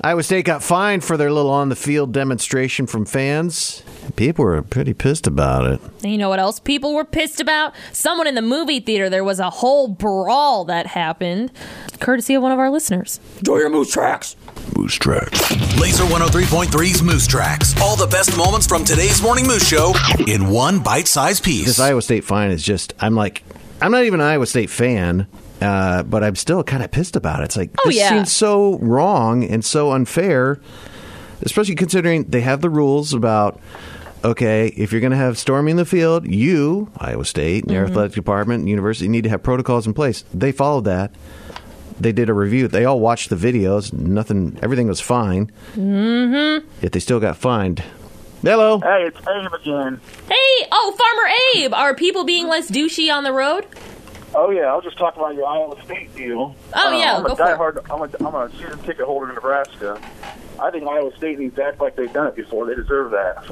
Iowa State got fined for their little on-the-field demonstration from fans. People were pretty pissed about it. And you know what else people were pissed about? Someone in the movie theater, there was a whole brawl that happened, courtesy of one of our listeners. Enjoy your Moose Tracks. Moose Tracks. Laser 103.3's Moose Tracks. All the best moments from today's Morning Moose Show in one bite-sized piece. This Iowa State fine is just, I'm not even an Iowa State fan, but I'm still kind of pissed about it. It's like, this seems so wrong and so unfair, especially considering they have the rules about, okay, if you're going to have storming the field, you, Iowa State, and their athletic department and university need to have protocols in place. They followed that. They did a review. They all watched the videos. Everything was fine. Yet they still got fined. Hello. Hey, it's Abe again. Hey, Farmer Abe. Are people being less douchey on the road? Oh, yeah, I was just talking about your Iowa State deal. Oh, yeah, go for it. I'm a season ticket holder in Nebraska. I think Iowa State needs to act like they've done it before. They deserve that.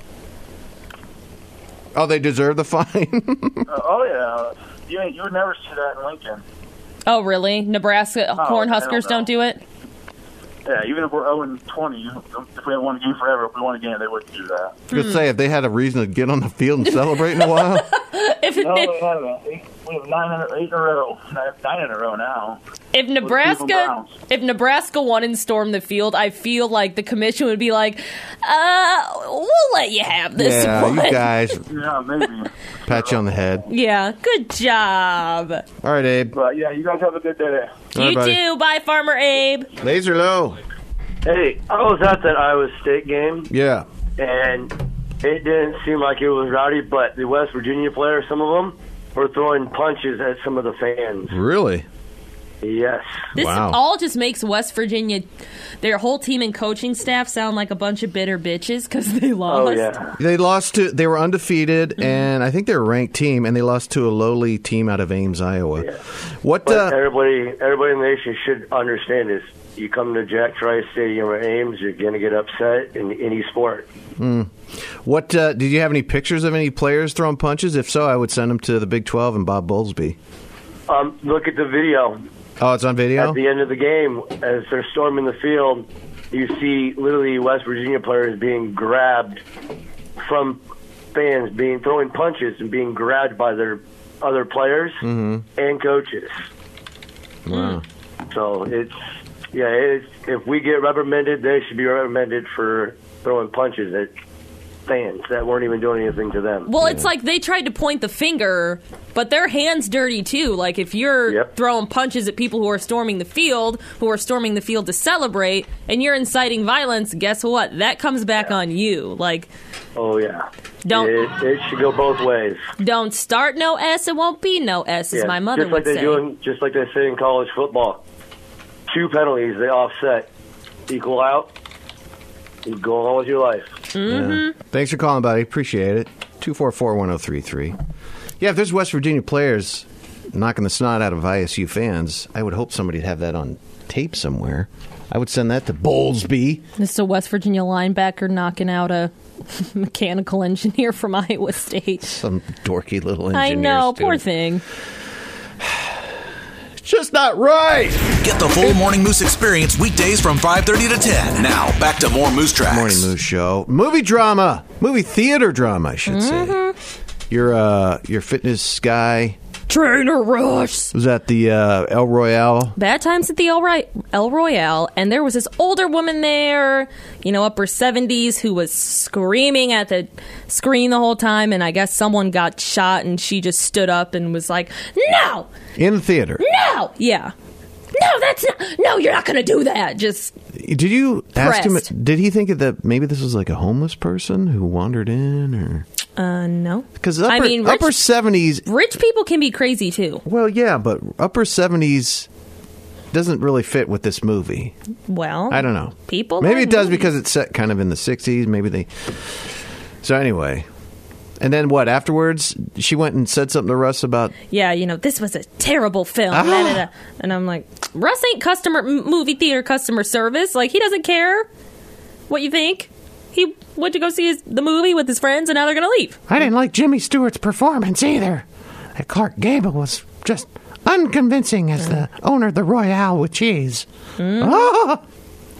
Oh, they deserve the fine? Oh, yeah. You would never see that in Lincoln. Oh, really? Nebraska Cornhuskers don't do it? Yeah, even if we're 0-20, if we haven't won a game forever, if we won a game, they wouldn't do that. I was going to say, if they had a reason to get on the field and celebrate in a while. They have 8 in a row. 9 in a row now. If Nebraska won and stormed the field, I feel like the commission would be like, we'll let you have this one. You guys. Yeah, maybe. Pat you on the head. Yeah, good job. All right, Abe. But, yeah, you guys have a good day. You too. Bye, Farmer Abe. Laser low. Hey, I was at that Iowa State game. Yeah. And it didn't seem like it was rowdy, but the West Virginia players, some of them, were throwing punches at some of the fans. Really? Yes. This all just makes West Virginia, their whole team and coaching staff sound like a bunch of bitter bitches because they lost. Oh, yeah. They were undefeated, and I think they were a ranked team, and they lost to a lowly team out of Ames, Iowa. Yeah. Everybody in the nation should understand this. You come to Jack Trice Stadium or Ames, you're going to get upset in any sport. What did you have any pictures of any players throwing punches? If so, I would send them to the Big 12 and Bob Bowlesby. Look at the video. Oh, it's on video? At the end of the game, as they're storming the field, you see literally West Virginia players being grabbed from fans, throwing punches and being grabbed by their other players and coaches. Wow. So if we get reprimanded, they should be reprimanded for throwing punches at fans that weren't even doing anything to them. Well, it's like they tried to point the finger, but their hands dirty too. Like if you're throwing punches at people who are storming the field to celebrate, and you're inciting violence, guess what? That comes back on you. Like, oh yeah, it should go both ways. Don't start no S, it won't be no S, as my mother would say. Just like they say in college football, 2 penalties they offset, equal out. You go on with your life. Yeah. Thanks for calling, buddy. Appreciate it. 244-1033. Yeah, if there's West Virginia players knocking the snot out of ISU fans, I would hope somebody'd have that on tape somewhere. I would send that to Bowlesby. This is a West Virginia linebacker knocking out a mechanical engineer from Iowa State. Some dorky little engineer. I know, poor thing. Just not right. Get the full Morning Moose experience weekdays from 5:30 to 10. Now, back to more Moose Tracks. Morning Moose Show. Movie theater drama, I should say. Your fitness guy. Trainer Rush Was at the El Royale. Bad Times at the El Royale, and there was this older woman there, upper 70s, who was screaming at the screen the whole time, and I guess someone got shot, and she just stood up and was like, "No!" In the theater. No! Yeah. No, you're not going to do that. Just Did you ask him, pressed. did he think that maybe this was like a homeless person who wandered in, or? No. Because upper 70s... Rich people can be crazy, too. Well, yeah, but upper 70s doesn't really fit with this movie. Well, I don't know. People Maybe like it does movies. because it's set kind of in the 60s. Maybe they... So anyway... And then what? Afterwards, she went and said something to Russ about... Yeah, this was a terrible film. And I'm like, Russ ain't movie theater customer service. Like, he doesn't care what you think. He went to go see the movie with his friends, and now they're going to leave. I didn't like Jimmy Stewart's performance either. That Clark Gable was just unconvincing as the owner of the Royale with cheese.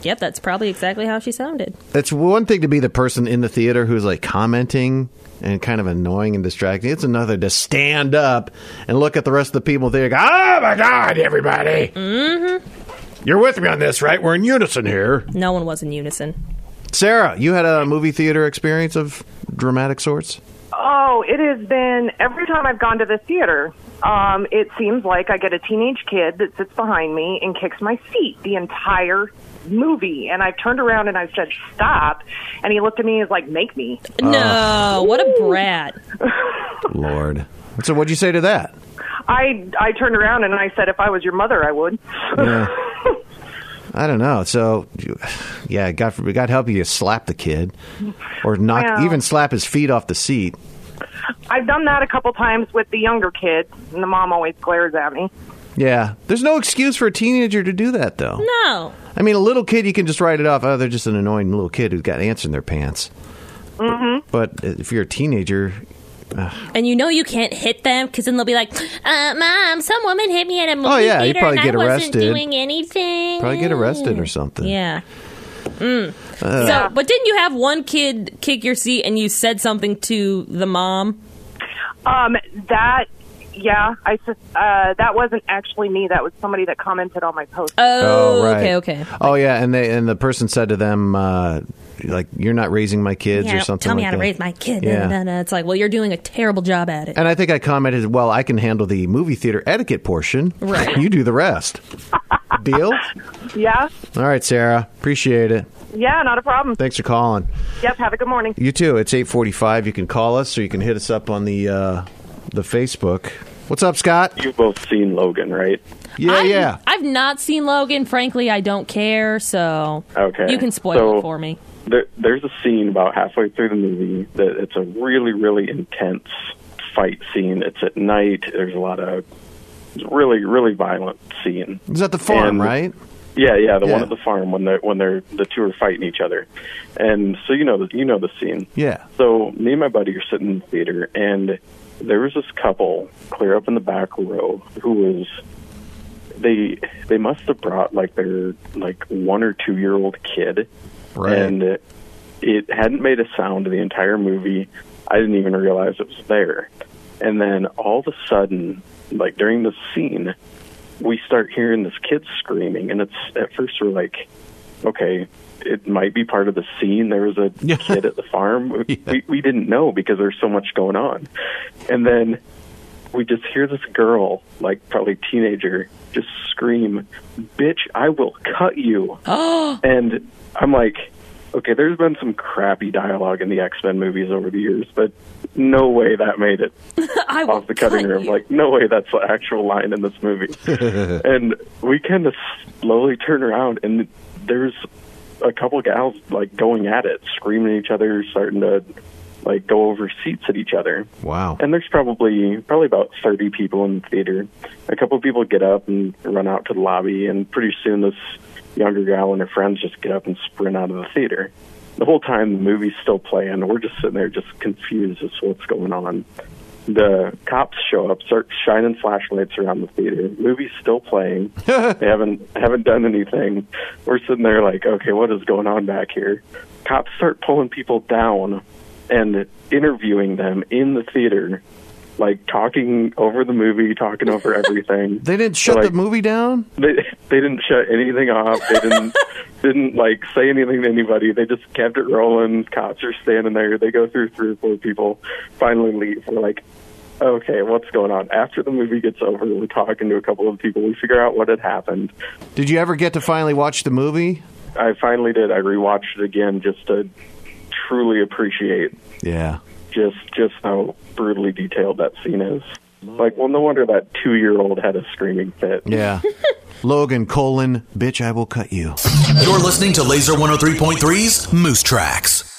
Yep, that's probably exactly how she sounded. It's one thing to be the person in the theater who's like commenting and kind of annoying and distracting. It's another to stand up and look at the rest of the people there and go, oh my God, everybody. Mm-hmm. You're with me on this, right? We're in unison here. No one was in unison. Sarah, you had a movie theater experience of dramatic sorts? Oh, it has been every time I've gone to the theater. It seems like I get a teenage kid that sits behind me and kicks my seat the entire movie. And I've turned around and I've said, stop. And he looked at me and was like, make me. No, what a brat. Lord. So what'd you say to that? I turned around and I said, if I was your mother, I would. Yeah. I don't know. So, yeah, God help you slap the kid or not even slap his feet off the seat. I've done that a couple times with the younger kid, and the mom always glares at me. Yeah. There's no excuse for a teenager to do that, though. No. I mean, a little kid, you can just write it off. Oh, they're just an annoying little kid who's got ants in their pants. Mm-hmm. But if you're a teenager... And you know you can't hit them because then they'll be like, Mom, some woman hit me at a movie theater you'd probably get I arrested. wasn't doing anything. Probably get arrested or something. Yeah. But didn't you have one kid kick your seat and you said something to the mom? That wasn't actually me. That was somebody that commented on my post. Oh, right. Okay. Oh, yeah, and the person said to them, like, you're not raising my kids or something tell me like how to that. raise my kid. Yeah. It's like, well, you're doing a terrible job at it. And I think I commented, well, I can handle the movie theater etiquette portion. Right. You do the rest. Deal? Yeah. All right, Sarah. Appreciate it. Yeah, not a problem. Thanks for calling. Yep, have a good morning. You too. It's 8:45. You can call us or you can hit us up on the Facebook. What's up, Scott? You've both seen Logan, right? Yeah. I've not seen Logan. Frankly, I don't care, so okay. You can spoil it for me. There's a scene about halfway through the movie that it's a really, really intense fight scene. It's at night. There's a lot of really, really violent scene. Is that the farm, right? Yeah, the one at the farm when the two are fighting each other, and so you know the scene. Yeah. So me and my buddy are sitting in the theater, and there was this couple clear up in the back row who was they must have brought like their 1 or 2 year old kid, right? And it hadn't made a sound the entire movie. I didn't even realize it was there, and then all of a sudden, like during the scene, we start hearing this kid screaming, and it's at first we're like, okay, it might be part of the scene. There was a kid at the farm. Yeah. We didn't know because there's so much going on. And then we just hear this girl, like probably teenager, just scream, "Bitch, I will cut you." And I'm like, okay, there's been some crappy dialogue in the X-Men movies over the years, but no way that made it off the cutting room. Like, no way that's the actual line in this movie. And we kind of slowly turn around, and there's a couple gals, like, going at it, screaming at each other, starting to, like, go over seats at each other. Wow. And there's probably about 30 people in the theater. A couple of people get up and run out to the lobby, and pretty soon this younger gal and her friends just get up and sprint out of the theater. The whole time the movie's still playing, we're just sitting there just confused as to what's going on. The cops show up, start shining flashlights around the theater. The movie's still playing. They haven't done anything. We're sitting there like, okay, what is going on back here? Cops start pulling people down and interviewing them in the theater, like talking over the movie, talking over everything. They didn't shut the movie down? They didn't shut anything off. They didn't like say anything to anybody. They just kept it rolling. Cops are standing there. They go through 3 or 4 people, finally leave. We're like, okay, what's going on? After the movie gets over, we're talking to a couple of people. We figure out what had happened. Did you ever get to finally watch the movie? I finally did. I rewatched it again just to truly appreciate just how brutally detailed that scene is. Like, well, no wonder that 2-year-old had a screaming fit. Yeah. Logan, bitch, I will cut you. You're listening to Laser 103.3's Moose Tracks.